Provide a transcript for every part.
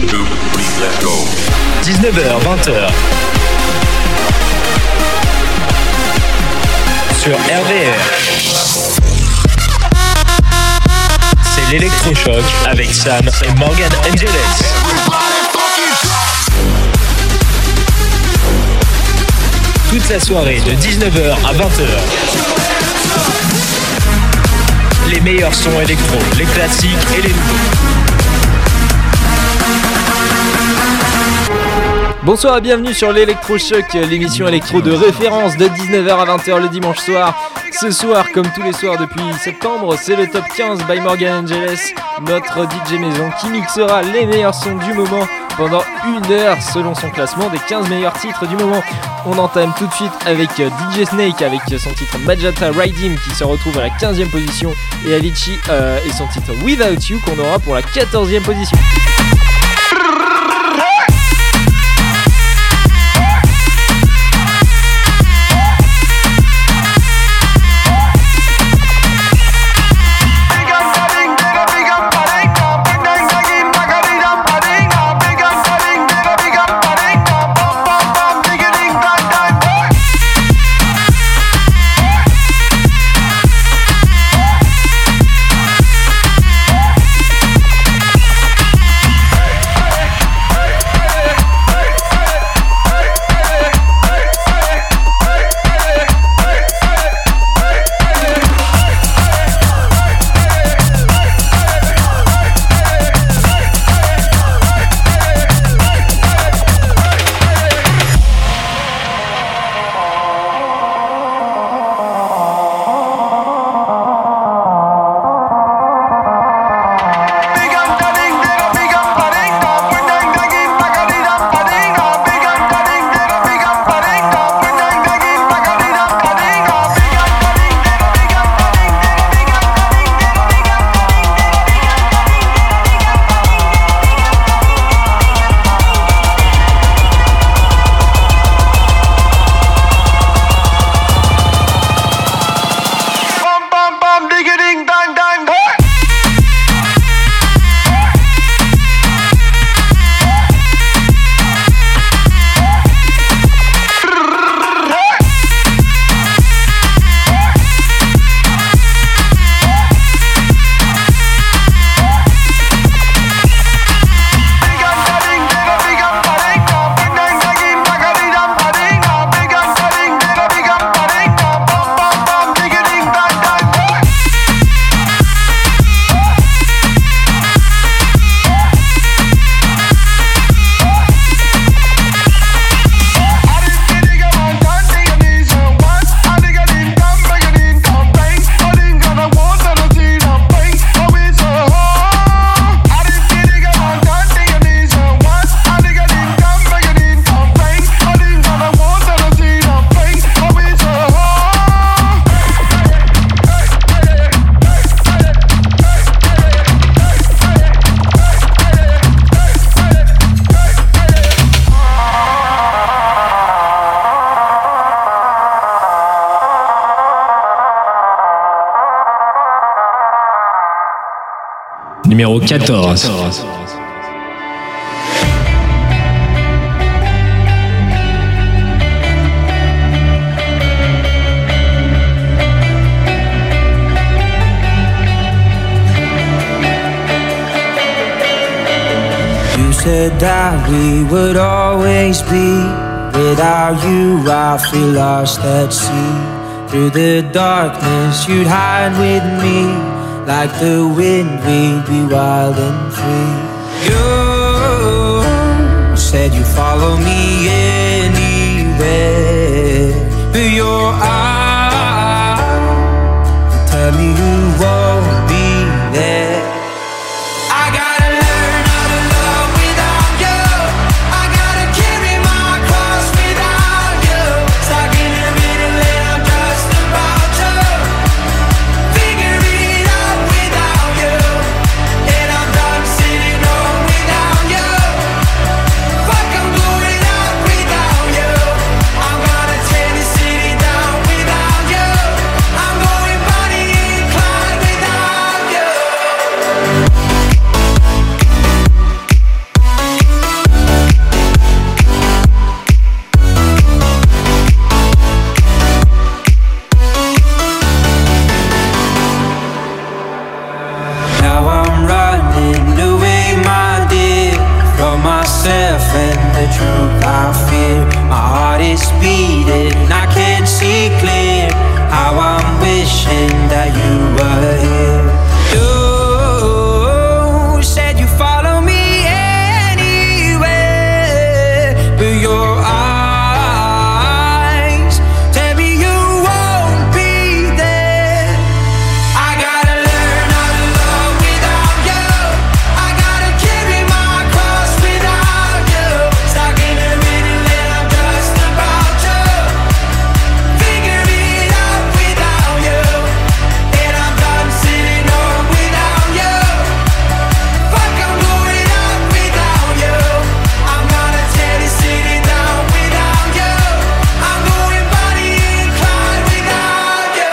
19h, 20h. Sur RVR. C'est l'électrochoc avec Sam et Morgan Angeles. Toute la soirée de 19h à 20h. Les meilleurs sons électro, les classiques et les nouveaux. Bonsoir et bienvenue sur l'Electrochoc, l'émission électro de référence de 19h à 20h le dimanche soir. Ce soir, comme tous les soirs depuis septembre, c'est le Top 15 by Morgan Angeles, notre DJ maison qui mixera les meilleurs sons du moment pendant une heure selon son classement des 15 meilleurs titres du moment. On entame tout de suite avec DJ Snake avec son titre Magenta Ride Him qui se retrouve à la 15e position et Avicii et son titre Without You qu'on aura pour la 14e position. Numéro 14. You said that we would always be. Without you I feel lost at sea. Through the darkness you'd hide with me. Like the wind, we'd be wild and free. You said you'd follow me anywhere. But your eyes tell me you won't be there. I gotta learn how to love without you. I gotta carry my cross without you. Stuck in the middle and I'm just about to figure it out without you. And I'm done sitting home without you. Fuck, I'm going out without you. truth I fear. My heart is beating, I can't see clear. How I'm wishing that you were here. You said you follow me anywhere, but your eyes tell me you won't be there. I gotta learn how to love without you. I gotta carry my cross without you. Stuck in the middle and I'm just about to figure it out without you. And I'm done sitting home without you. Fuck, I'm going out without you. I'm gonna tear this city down without you. I'm going body inclined without you.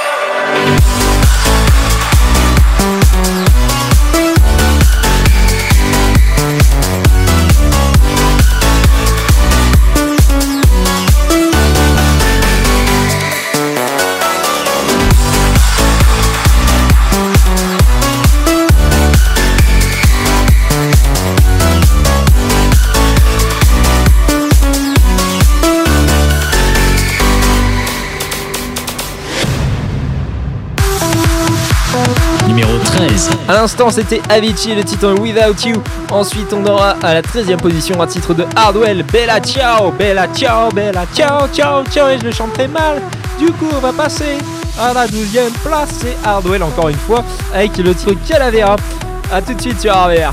Numéro 13. À l'instant, c'était Avicii, le titre Without You. Ensuite, on aura à la 13e position un titre de Hardwell, Bella Ciao, Bella Ciao, Bella Ciao, Ciao, Ciao. Et je le chante très mal. Du coup, on va passer à la 12e place. C'est Hardwell, encore une fois, avec le titre Calavera. A tout de suite sur RVR.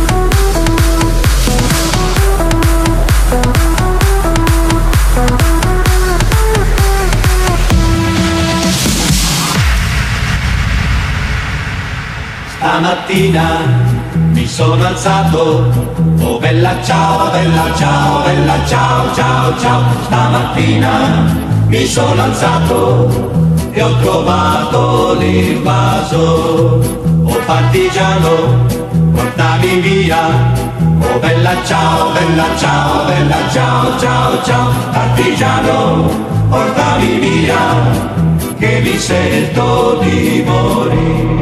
Stamattina mi sono alzato, oh bella ciao, bella ciao, bella ciao, ciao, ciao. Stamattina mi sono alzato e ho trovato l'invaso, oh partigiano, portami via, oh bella ciao, bella ciao, bella ciao, ciao, ciao. Partigiano, portami via, che mi sento di morire.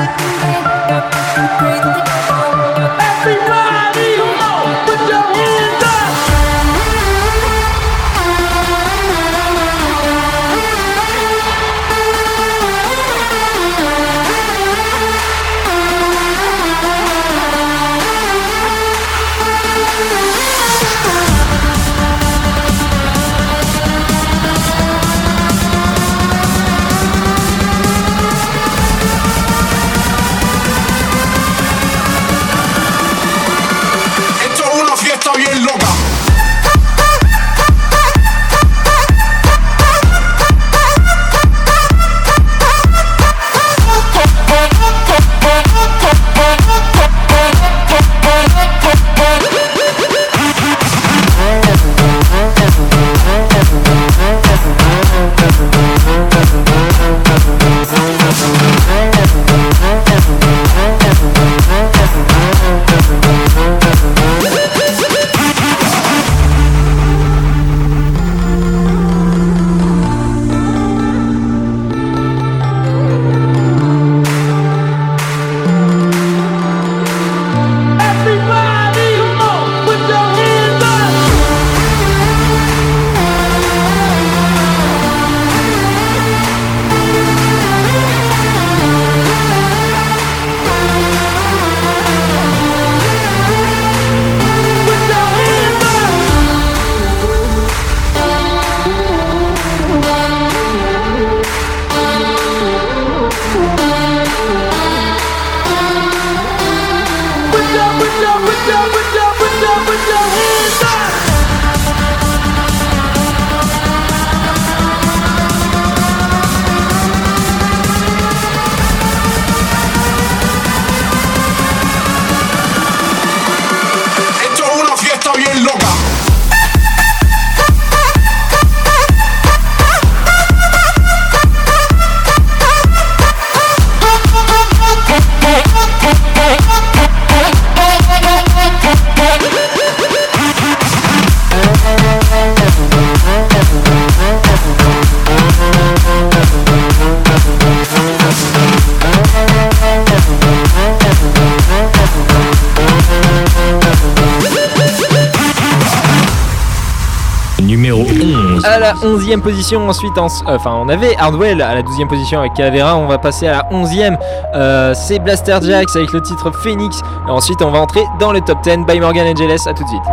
Numéro 11. À la 11e position, ensuite, on avait Hardwell à la 12e position avec Calavera. On va passer à la 11e. C'est Blaster Jacks avec le titre Phoenix. Et ensuite, on va entrer dans le top 10 by Morgan Angeles. À tout de suite.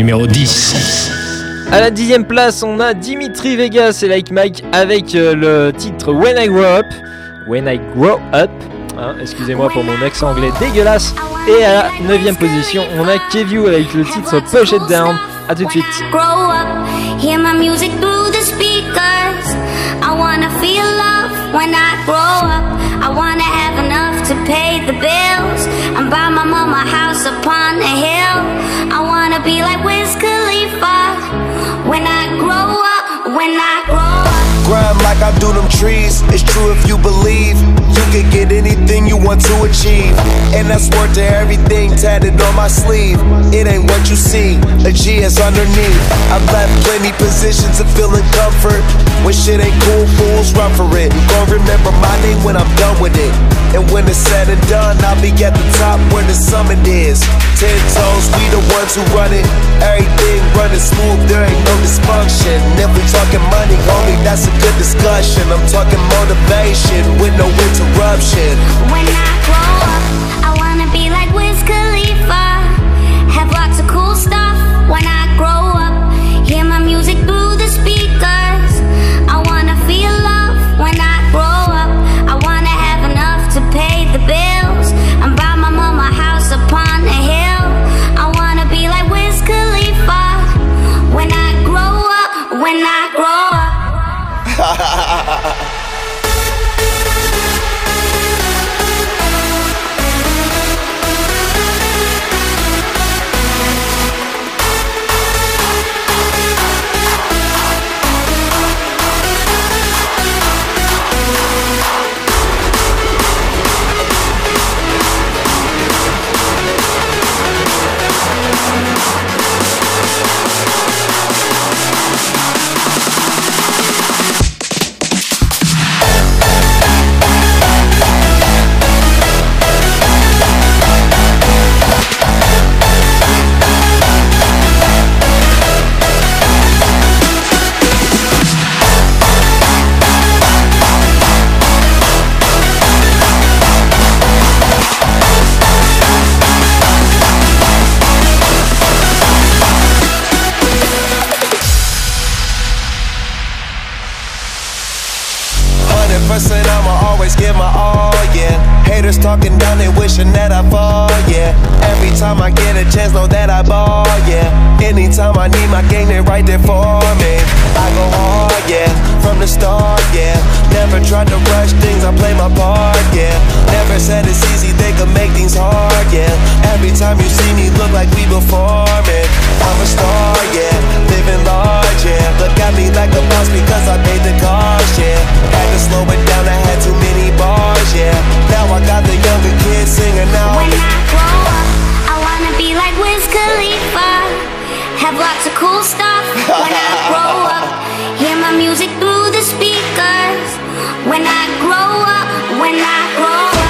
numéro 10. À la 10e place, on a Dimitri Vegas et Like Mike avec le titre When I Grow Up. When I Grow Up. Hein, excusez-moi pour mon accent anglais dégueulasse. Et à la 9e position, on a Kevu avec le titre Push It Down. A tout de suite. Grow up, hear my music through the speakers. I wanna feel love when I grow up. I wanna have enough to pay the bills and buy my mama a house upon a hill. I wanna be like Wiz Khalifa when I grow up, when I grow up. Grind like I do them trees. It's true if you believe you can get anything you want to achieve. And that's word to everything tatted on my sleeve. It ain't what you see, a G is underneath. I've left plenty positions of feeling comfort. When shit ain't cool, fools run for it. You gon' remember my name when I'm done with it. And when it's said and done, I'll be at the top where the summit is. 10 toes, we the ones who run it. Everything running smooth, there ain't no dysfunction. If we talking money, homie, that's a good discussion. I'm talking motivation with no interruption. When I grow up, I wanna be like Wiz Khalifa. Have lots of cool stuff when I grow up. Hear my music through the speakers. I wanna feel love when I grow up. I wanna have enough to pay the bills and buy my mama a house upon a hill. I wanna be like Wiz Khalifa when I grow up, when I grow up. I'ma always give my all, yeah. Haters talking down, they wishing that I fall, yeah. Every time I get a chance, know that I ball, yeah. Anytime I need my gang, they right there for me. I go hard, yeah, from the start, yeah. Never tried to rush things, I play my part, yeah. Never said it's easy, they could make things hard, yeah. Every time you see me, look like we performing. I'm a star, yeah, living large, yeah. Look at me like a boss because I paid the cost, yeah. Had to slow it down, I had too many bars, yeah. Now I got the younger kids singing out. When I grow up, I wanna be like Wiz Khalifa. Have lots of cool stuff when I grow up. Hear my music through the speakers. When I grow up, when I grow up.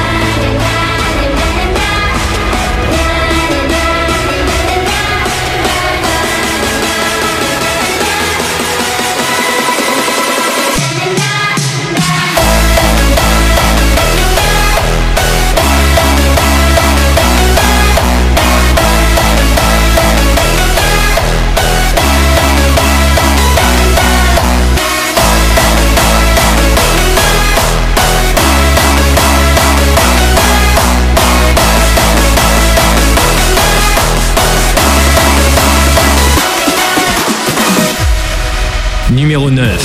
Numéro 9.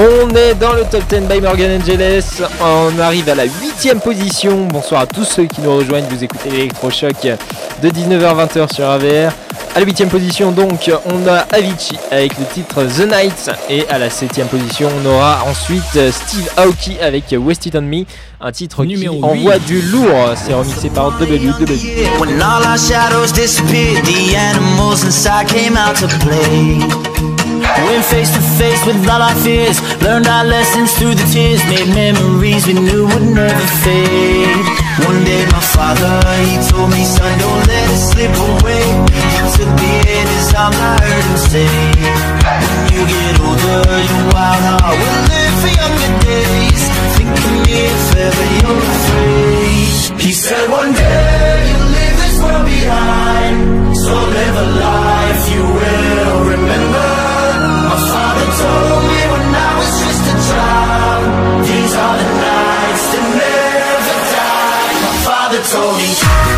On est dans le top 10 by Morgan Angeles. On arrive à la 8ème position. Bonsoir à tous ceux qui nous rejoignent. Vous écoutez l'électrochoc de 19h-20h sur AVR. À la 8ème position, donc, on a Avicii avec le titre The Night. Et à la 7ème position, on aura ensuite Steve Aoki avec Wasted on Me. Un titre numéro qui envoie du lourd. C'est remixé par WW. When all our shadows disappeared, the animals inside came out to play. Went face to face with all our fears, learned our lessons through the tears, made memories we knew would never fade. One day my father, he told me, son, don't let it slip away. He took me in his arms, I heard him say, when you get older, your wild heart will live for younger days. Think of me if ever you're afraid. He said one day you'll leave this world behind, so live a life you will remember. My father told me when I was just a child, these are the nights that never die. My father told me.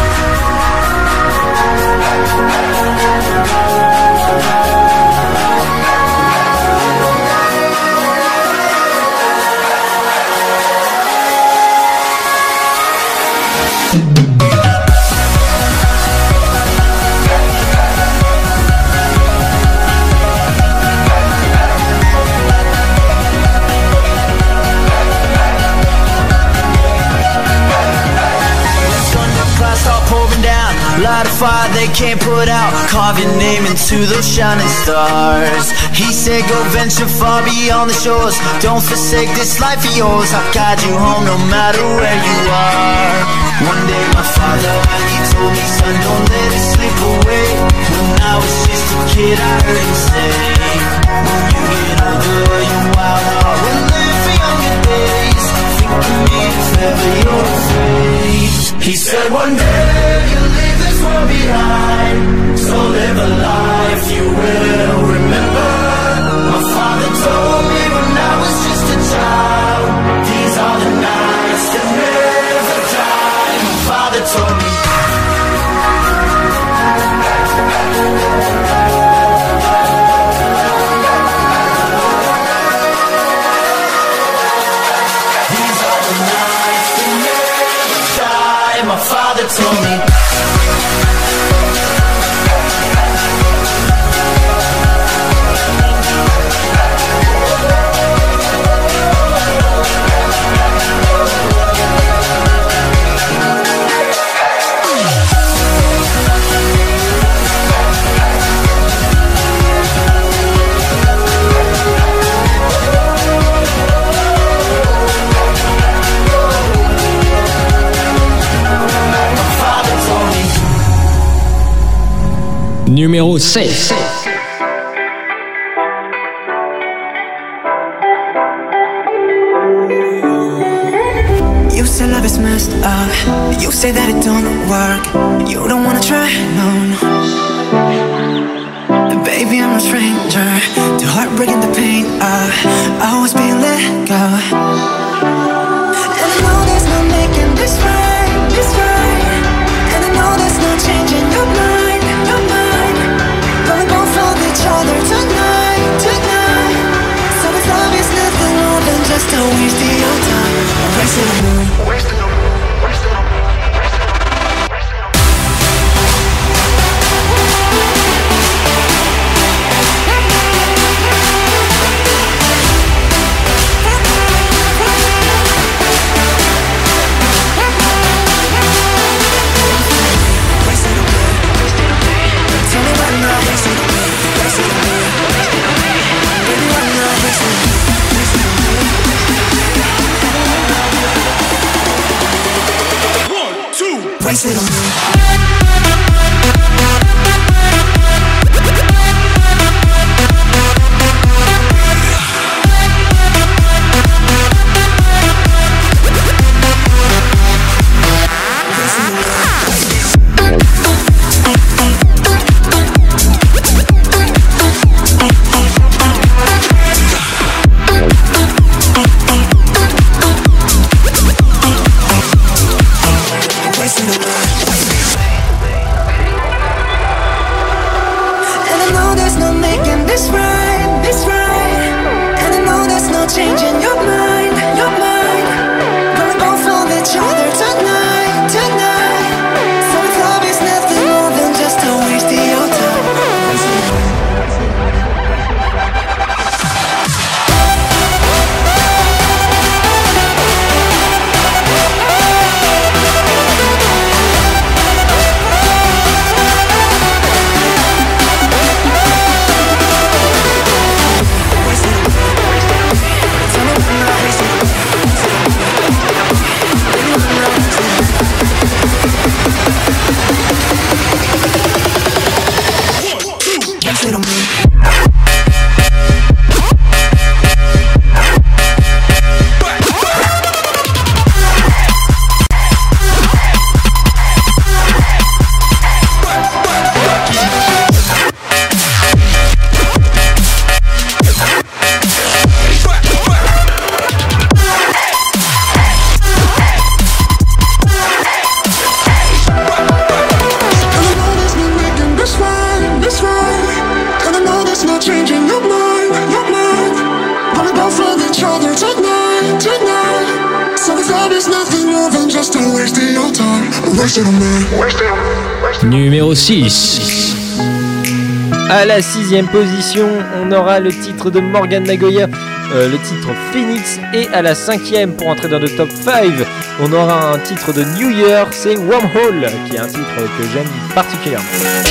Light a fire they can't put out, carve your name into those shining stars. He said go venture far beyond the shores, don't forsake this life of yours. I'll guide you home no matter where you are. One day my father, he told me, son, don't let it slip away. When I was just a kid I heard him say, when you get older your wild heart will live for younger days. Think of me if ever you're afraid. He said one day you'll leave this world behind, so live a life you will remember. My father told me when I was just a child, these are the nights that never die. My father told me. These are the nights that never die. My father told me. Numéro 6. You say love is messed up, you say that it don't work, you don't wanna try, no. Baby, I'm a stranger to heartbreak and the pain of always being let go. And I know there's no making this right, this right. And I know there's no changing your mind, your mind. But we both love each other tonight, tonight. So this love is nothing more than just a waste of your time. Wasted on me. Wasted on me. Wasted on me. Wasted on me. Wasted on me. love is nothing more than just a wasting your time. Wasting on me. Numéro 6. À la 6e position, on aura le titre de Morgan Nagoya, le titre Phoenix. Et à la 5e, pour entrer dans le top 5, on aura un titre de New Year, c'est Wormhole, qui est un titre que j'aime particulièrement.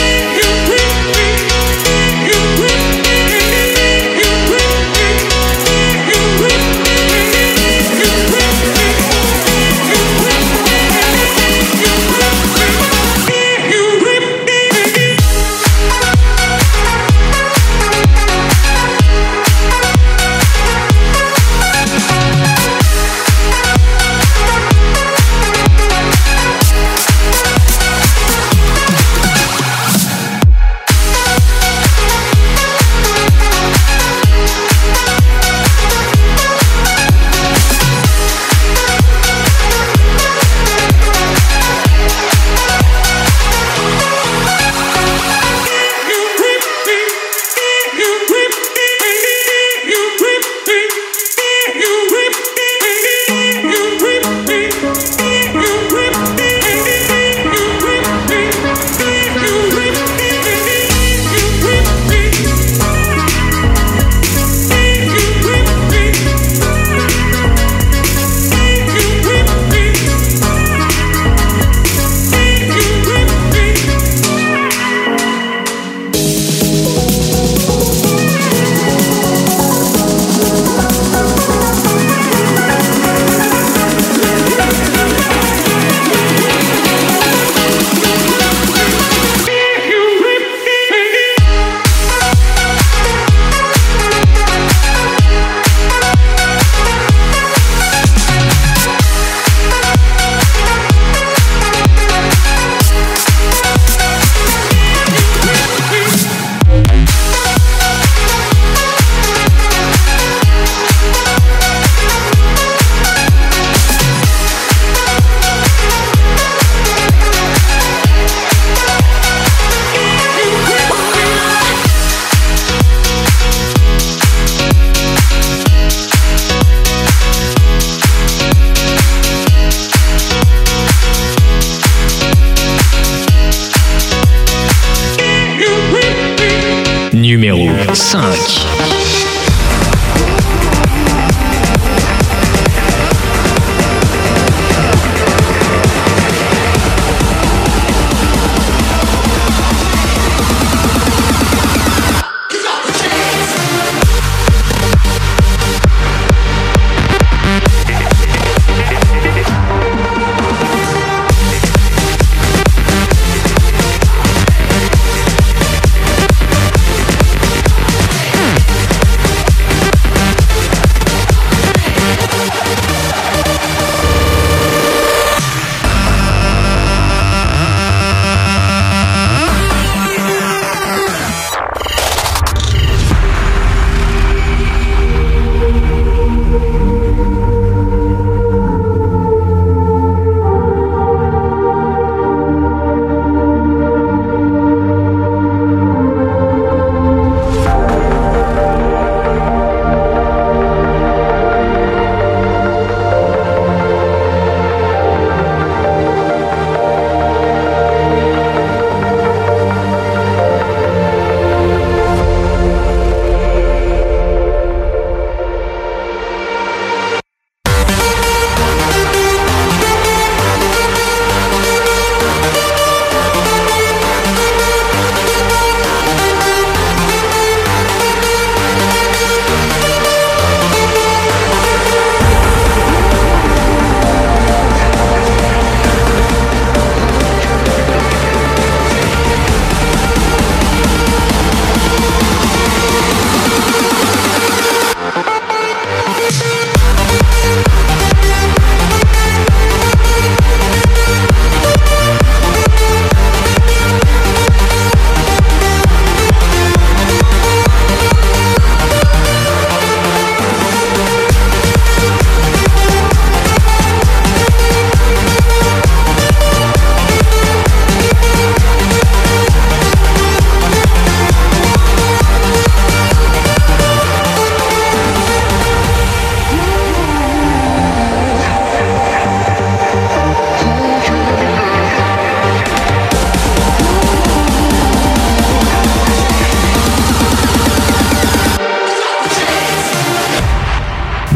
Numéro 5.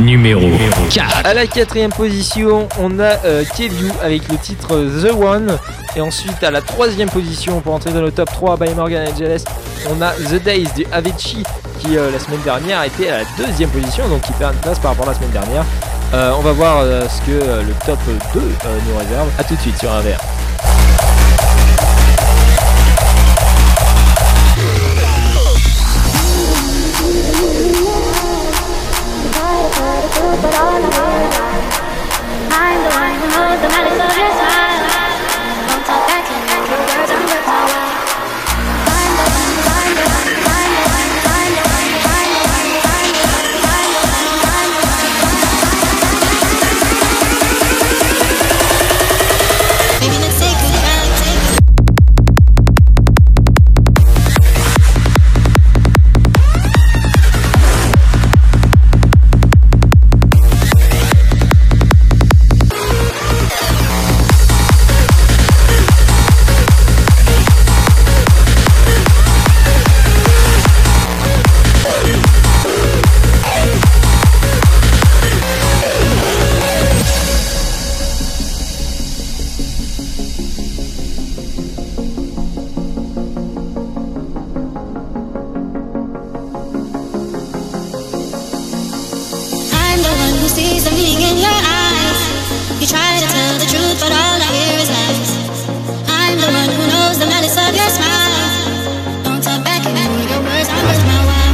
numéro 4. À la 4ème position, on a Kevu avec le titre The One. Et ensuite, à la 3ème position, pour entrer dans le top 3 by Morgan Angeles, on a The Days de Avicii qui, la semaine dernière, était à la 2ème position, donc qui perd une place par rapport à la semaine dernière. On va voir ce que le top 2 nous réserve. A tout de suite sur un verre. I'm the one who knows the malice of your smile. Don't talk back and make your words and words all well. I'm the one, I'm the one, I'm the one, I'm the one, I'm the one, I'm the one, I'm the one, I'm the one. Baby, let's take a drive, take a sees the meaning in your eyes. You try to tell the truth, but all I hear is lies. I'm the one who knows the malice of your smile. Don't talk back and move your words, I'm worth my while.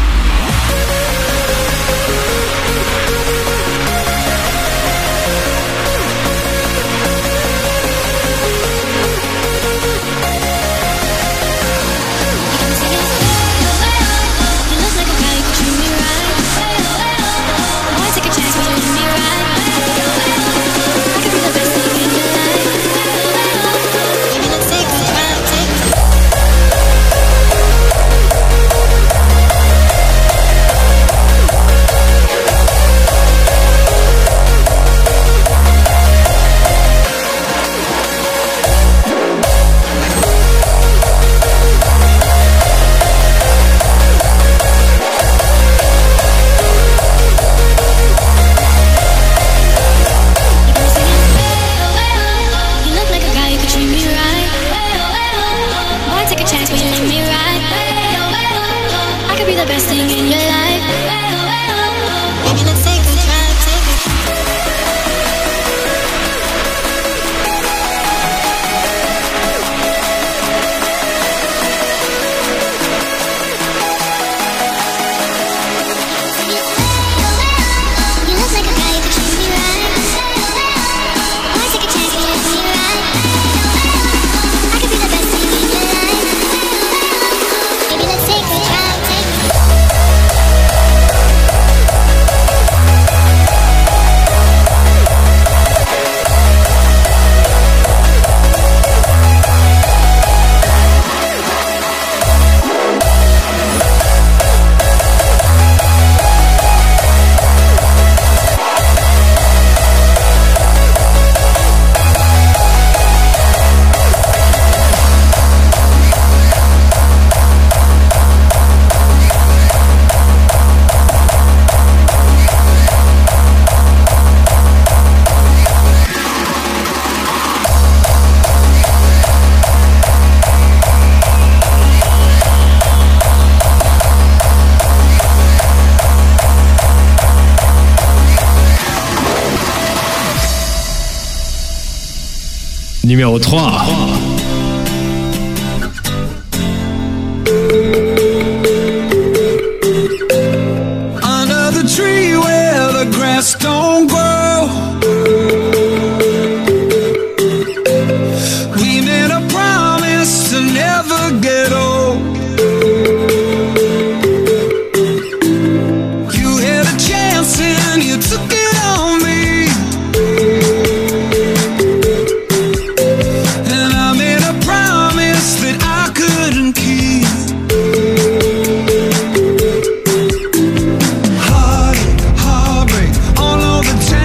Numéro 3. Under the tree where the grass don't grow, we made a promise to never get old. You had a chance and you took it on me. Heartache, heartbreak, all over town.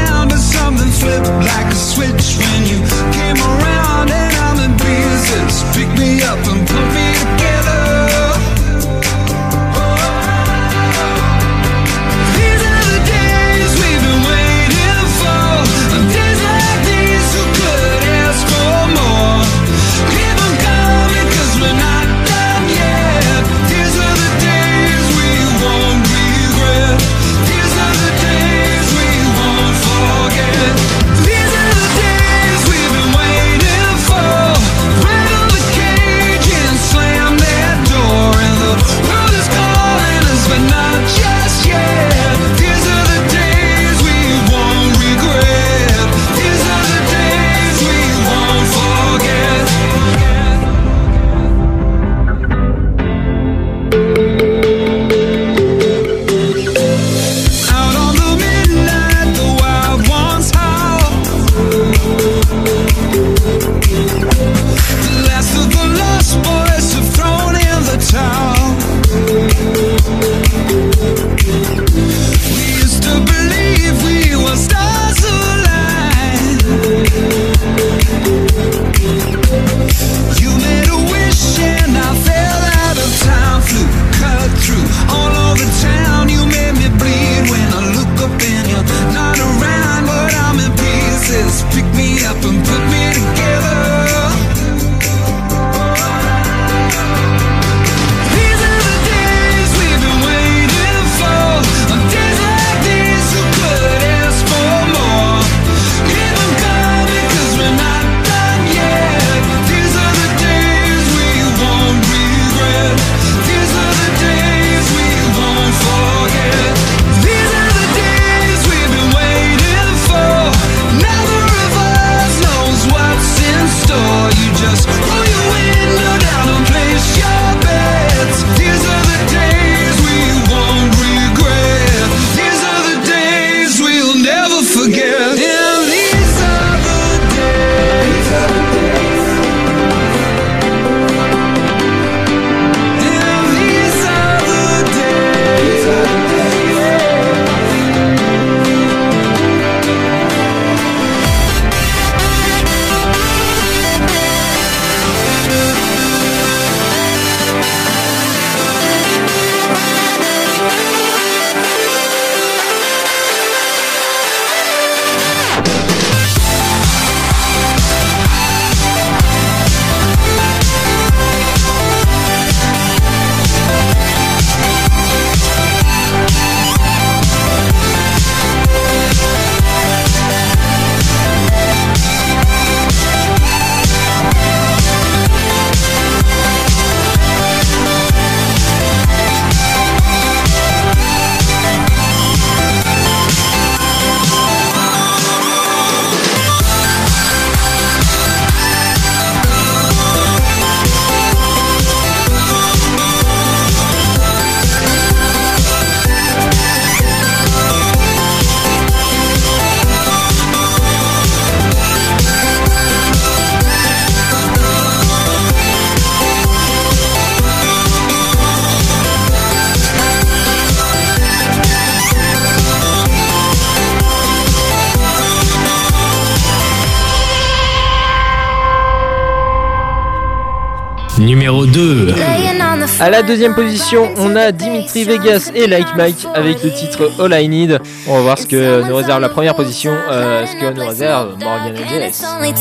Numéro 2. À la deuxième position, on a Dimitri Vegas et Like Mike avec le titre All I Need. On va voir ce que nous réserve la première position, ce que nous réserve Morgan Angeles.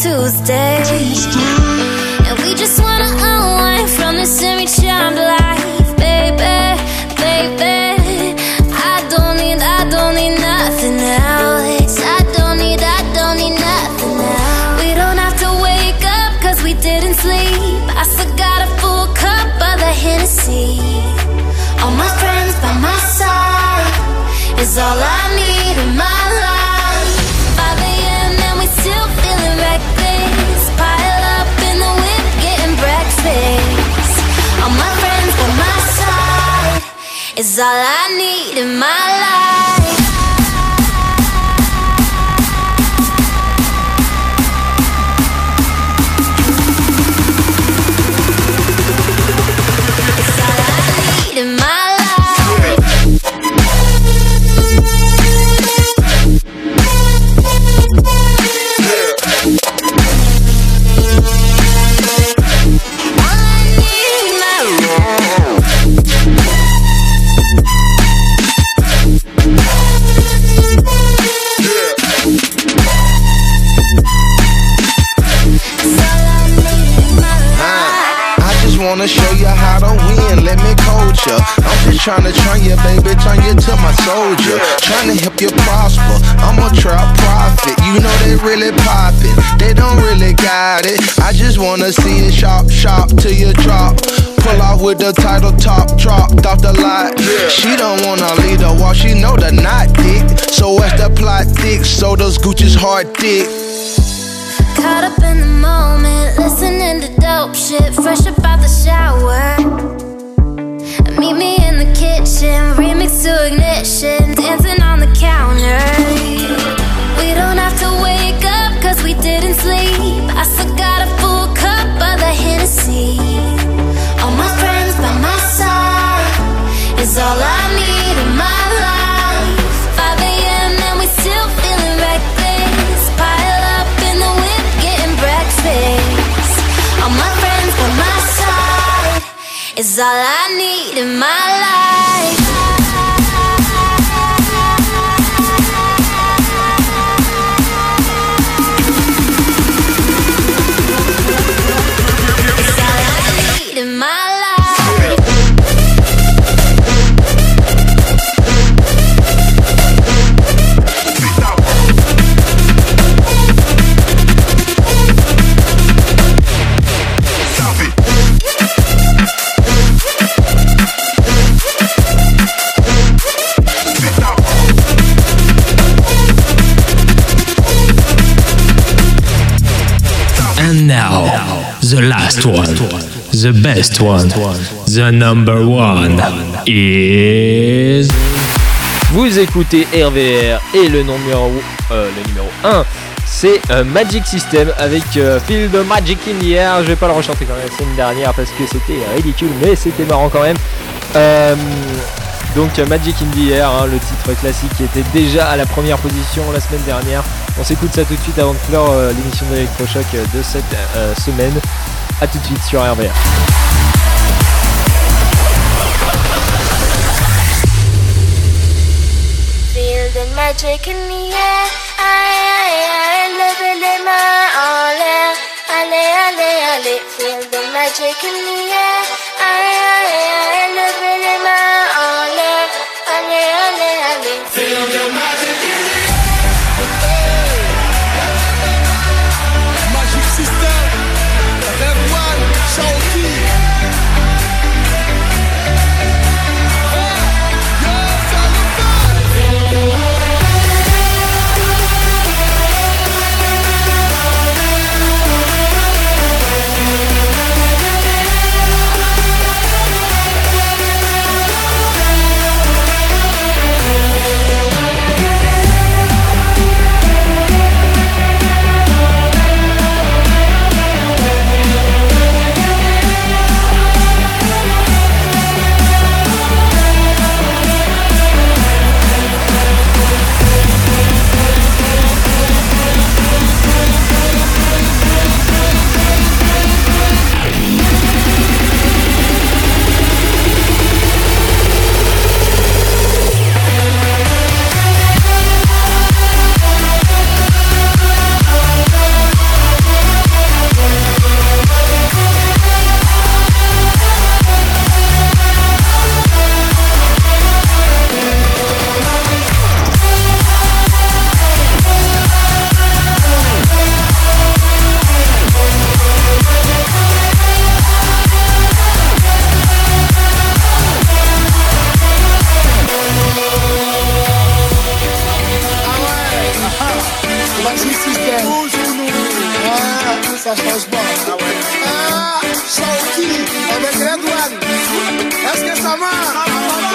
All my friends by my side is all I need in my life. 5 a.m. and we still feeling reckless. Pile up in the whip, getting breakfast. All my friends by my side is all I need in my life. In my wanna show you how to win, let me coach ya. I'm just tryna turn you, baby, turn you to my soldier. Tryna help you prosper, I'm a trap prophet. You know they really poppin', they don't really got it. I just wanna see it shop, shop till you drop. Pull off with the title top, dropped off the lot. She don't wanna lead the walk, she know the knot thick. So what's the plot thick, so those Gucci's hard thick. Caught up in the moment, listening to dope shit, fresh up out the shower. Meet me in the kitchen, remix to ignition, dancing on the counter. We don't have to wake up, cause we didn't sleep. I still got a full cup of the Hennessy. All my friends by my side is all I need in my life. 5 a.m. and we still feeling reckless. Pile up in the whip, getting breakfast. All my friends by my side is all I need in my life. It's all I need in my life. And now, the last one, the best one, the number one is... Vous écoutez RVR et le numéro 1, c'est Magic System avec Feel the Magic in the Air. Je vais pas le rechanter comme la semaine dernière parce que c'était ridicule, mais c'était marrant quand même. Donc Magic in the Air, hein, le titre classique qui était déjà à la première position la semaine dernière. On s'écoute ça tout de suite avant de clore l'émission d'Electrochoc de cette semaine. A tout de suite sur RVR. Feel the magic in the air. I live in my all air. Ale, ale, ale. Feel the magic in the air. I live in my all air. Ale, ale, ale. Feel the magic in the air. Magic System, Rêve One, Shaoki. ça change pas. Ah, Shawty, avec Red One. Est-ce que ça marche?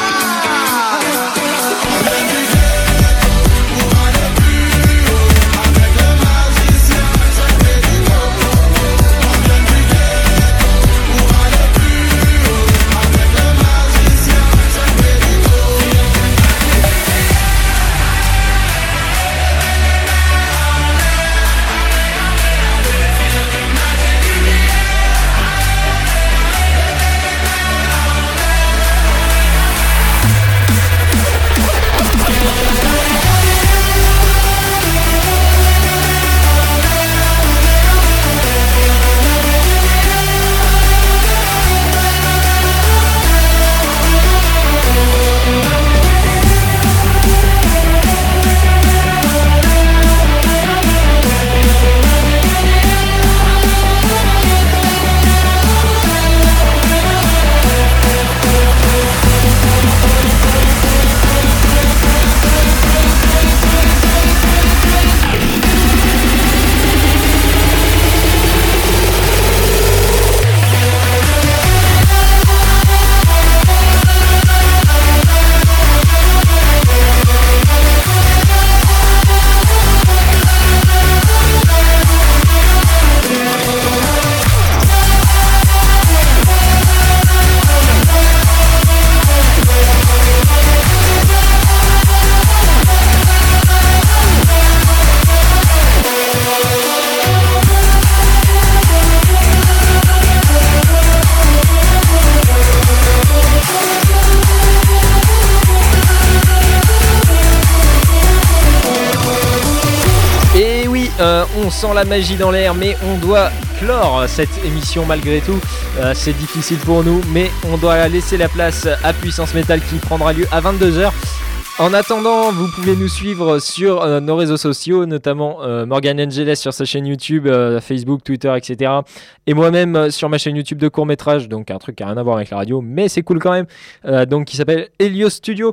On sent la magie dans l'air, mais on doit clore cette émission malgré tout. C'est difficile pour nous, mais on doit laisser la place à Puissance Metal qui prendra lieu à 22h. En attendant, vous pouvez nous suivre sur nos réseaux sociaux, notamment Morgan Angeles sur sa chaîne YouTube, Facebook, Twitter, etc. Et moi-même sur ma chaîne YouTube de court-métrage, donc un truc qui n'a rien à voir avec la radio, mais c'est cool quand même, donc qui s'appelle Helios Studio.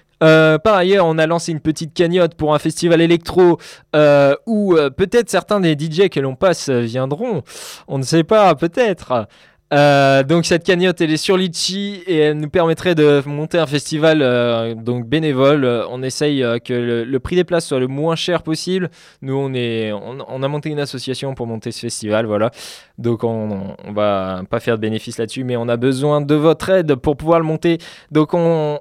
Par ailleurs, on a lancé une petite cagnotte pour un festival électro où peut-être certains des DJ que l'on passe viendront. On ne sait pas, peut-être. Donc cette cagnotte, elle est sur Litchi et elle nous permettrait de monter un festival donc bénévole. On essaye que le prix des places soit le moins cher possible. Nous, on a monté une association pour monter ce festival, voilà. Donc on va pas faire de bénéfice là-dessus, mais on a besoin de votre aide pour pouvoir le monter. Donc on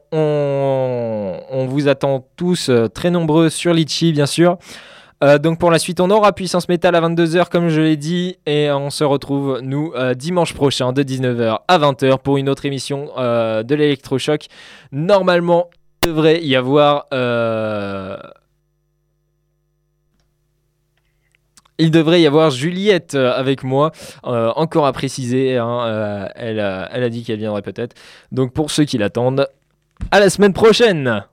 vous attend tous très nombreux sur Litchi, bien sûr. Donc pour la suite, on aura Puissance Metal à 22h comme je l'ai dit, et on se retrouve nous dimanche prochain de 19h à 20h pour une autre émission de l'électrochoc. Normalement, il devrait y avoir Juliette avec moi, encore à préciser, hein, elle a dit qu'elle viendrait peut-être. Donc pour ceux qui l'attendent, à la semaine prochaine.